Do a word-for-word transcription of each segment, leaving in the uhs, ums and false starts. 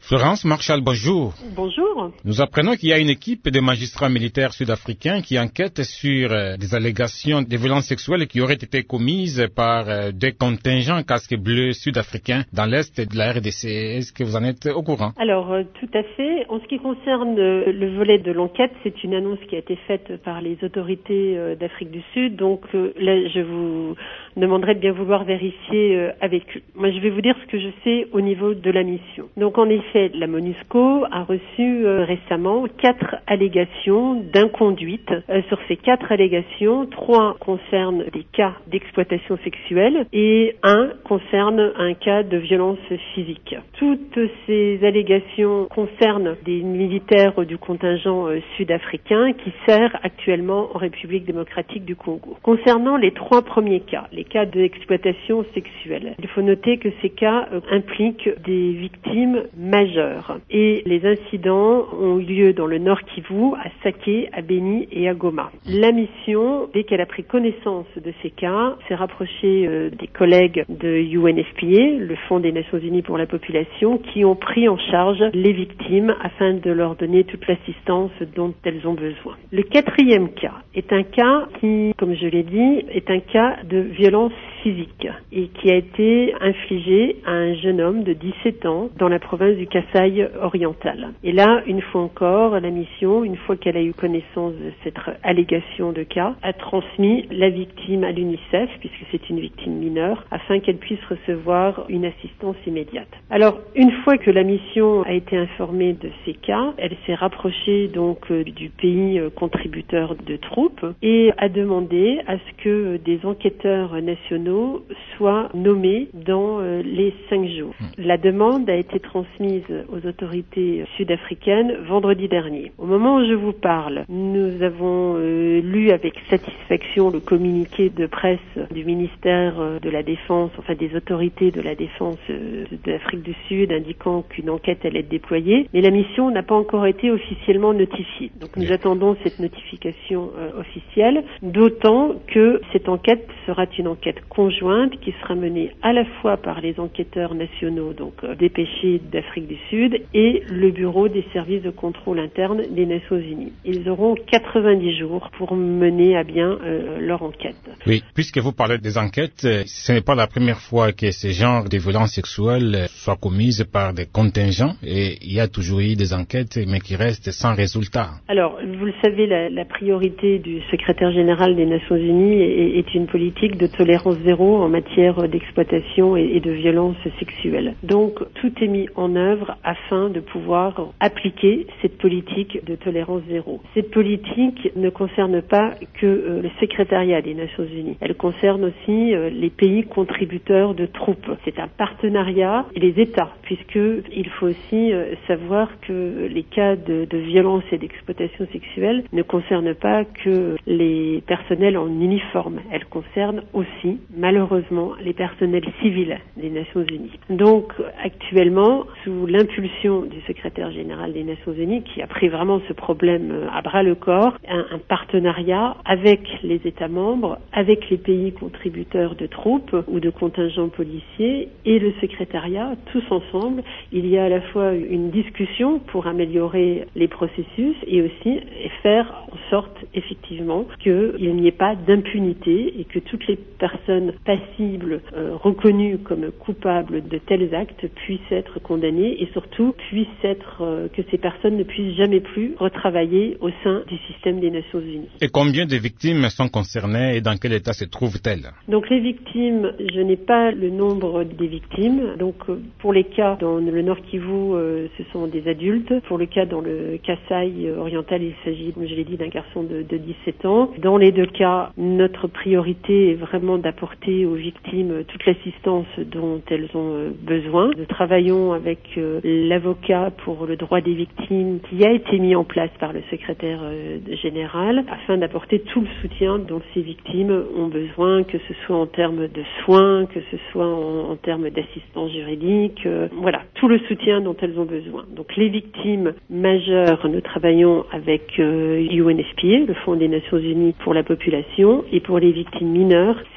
Florence Marshall, bonjour. Bonjour. Nous apprenons qu'il y a une équipe de magistrats militaires sud-africains qui enquête sur euh, des allégations de violences sexuelles qui auraient été commises par euh, des contingents casques bleus sud-africains dans l'est de la R D C. Est-ce que vous en êtes au courant? Alors, euh, tout à fait. En ce qui concerne euh, le volet de l'enquête, c'est une annonce qui a été faite par les autorités euh, d'Afrique du Sud. Donc euh, là, je vous demanderai de bien vouloir vérifier euh, avec eux. Moi, je vais vous dire ce que je sais au niveau de la mission. Donc, en effet, la MONUSCO a reçu euh, récemment quatre allégations d'inconduite. Euh, sur ces quatre allégations, trois concernent des cas d'exploitation sexuelle et un concerne un cas de violence physique. Toutes ces allégations concernent des militaires du contingent euh, sud-africain qui sert actuellement en République démocratique du Congo. Concernant les trois premiers cas, les cas d'exploitation sexuelle, il faut noter que ces cas euh, impliquent des victimes majeures. Et les incidents ont eu lieu dans le Nord Kivu, à Saké, à Beni et à Goma. La mission, dès qu'elle a pris connaissance de ces cas, s'est rapprochée euh, des collègues de U N F P A, le Fonds des Nations Unies pour la population, qui ont pris en charge les victimes afin de leur donner toute l'assistance dont elles ont besoin. Le quatrième cas est un cas qui, comme je l'ai dit, est un cas de violence physique et qui a été infligé à un jeune homme de dix-sept ans dans la province du Kasaï oriental. Et là, une fois encore, la mission, une fois qu'elle a eu connaissance de cette allégation de cas, a transmis la victime à l'UNICEF, puisque c'est une victime mineure, afin qu'elle puisse recevoir une assistance immédiate. Alors, une fois que la mission a été informée de ces cas, elle s'est rapprochée donc du pays contributeur de troupes et a demandé à ce que des enquêteurs nationaux soient nommés dans les cinq jours. La demande a été transmise aux autorités sud-africaines vendredi dernier. Au moment où je vous parle, nous avons euh, lu avec satisfaction le communiqué de presse du ministère de la Défense, enfin des autorités de la Défense euh, de l'Afrique du Sud, indiquant qu'une enquête allait être déployée, mais la mission n'a pas encore été officiellement notifiée. Donc nous attendons cette notification euh, officielle, d'autant que cette enquête sera une enquête conjointe qui sera menée à la fois par les enquêteurs nationaux, donc euh, dépêchés d'Afrique du Sud, et le bureau des services de contrôle interne des Nations Unies. Ils auront quatre-vingt-dix jours pour mener à bien euh, leur enquête. Oui, puisque vous parlez des enquêtes, ce n'est pas la première fois que ce genre de violences sexuelles soient commises par des contingents et il y a toujours eu des enquêtes mais qui restent sans résultat. Alors, vous le savez, la, la priorité du secrétaire général des Nations Unies est, est une politique de tolérance zéro en matière d'exploitation et, et de violence sexuelle. Donc, tout est mis en œuvre afin de pouvoir appliquer cette politique de tolérance zéro. Cette politique ne concerne pas que euh, le secrétariat des Nations Unies. Elle concerne aussi euh, les pays contributeurs de troupes. C'est un partenariat et les États, puisque il faut aussi euh, savoir que les cas de, de violence et d'exploitation sexuelle ne concernent pas que les personnels en uniforme. Elles concernent aussi, malheureusement, les personnels civils des Nations Unies. Donc, actuellement, sous l'impulsion du secrétaire général des Nations Unies, qui a pris vraiment ce problème à bras le corps, un, un partenariat avec les États membres, avec les pays contributeurs de troupes ou de contingents policiers et le secrétariat, tous ensemble. Il y a à la fois une discussion pour améliorer les processus et aussi faire en sorte effectivement qu'il n'y ait pas d'impunité et que toutes les personnes passibles euh, reconnues comme coupables de tels actes puissent être condamnées et surtout puissent être euh, que ces personnes ne puissent jamais plus retravailler au sein du système des Nations Unies. Et combien de victimes sont concernées et dans quel état se trouvent-elles? Donc les victimes, je n'ai pas le nombre des victimes. Donc euh, pour les cas dans le Nord Kivu, euh, ce sont des adultes. Pour le cas dans le Kasaï oriental, il s'agit, comme je l'ai dit, d'un garçon de, de dix-sept ans. Dans les deux cas, notre priorité est vraiment d'apporter aux victimes toute l'assistance dont elles ont euh, besoin. Nous travaillons avec euh, l'avocat pour le droit des victimes qui a été mis en place par le secrétaire euh, général afin d'apporter tout le soutien dont ces victimes ont besoin, que ce soit en termes de soins, que ce soit en, en termes d'assistance juridique, euh, voilà, tout le soutien dont elles ont besoin. Donc les victimes majeures, nous travaillons avec euh, U N F P A, le Fonds des Nations Unies pour la population, et pour les victimes mineures, c'est l'UNICEF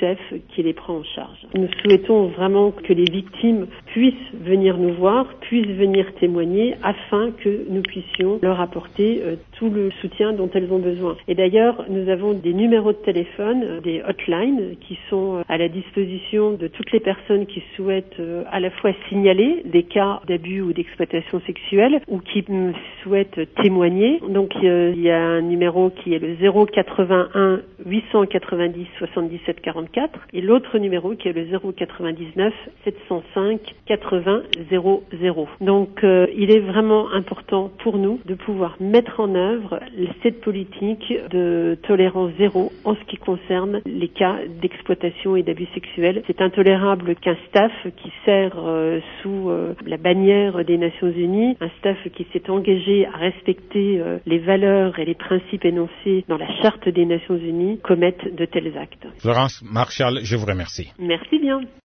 l'UNICEF qui les prend en charge. Nous souhaitons vraiment que les victimes puissent venir nous voir, puissent venir témoigner afin que nous puissions leur apporter euh, tout le soutien dont elles ont besoin. Et d'ailleurs, nous avons des numéros de téléphone, des hotlines qui sont à la disposition de toutes les personnes qui souhaitent euh, à la fois signaler des cas d'abus ou d'exploitation sexuelle ou qui m- souhaitent témoigner. Donc euh, il y a un numéro qui est le zéro quatre-vingt-un huit cent quatre-vingt-dix soixante-dix-sept quarante-quatre et l'autre numéro qui est le zéro quatre-vingt-dix-neuf sept cent cinq quatre-vingts zéro zéro. Donc euh, il est vraiment important pour nous de pouvoir mettre en œuvre cette politique de tolérance zéro en ce qui concerne les cas d'exploitation et d'abus sexuels. C'est intolérable qu'un staff qui sert euh, sous euh, la bannière des Nations Unies, un staff qui s'est engagé à respecter euh, les valeurs et les principes énoncés dans la Charte des Nations Unies, commette de tels actes. Florence Marchal, je vous remercie. Merci bien.